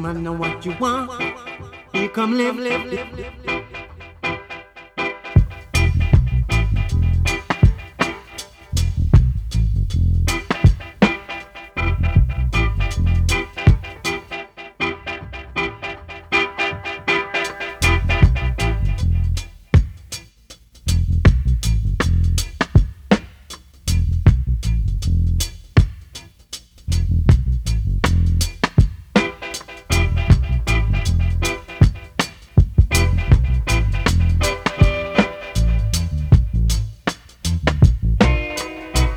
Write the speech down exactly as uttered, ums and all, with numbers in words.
I know what you want. You come live, live, live, live.